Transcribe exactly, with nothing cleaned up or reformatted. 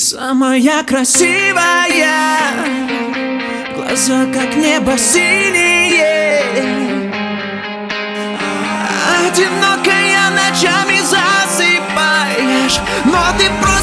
Самая красивая, глаза как небо синие, одинокая ночами засыпаешь, но ты просто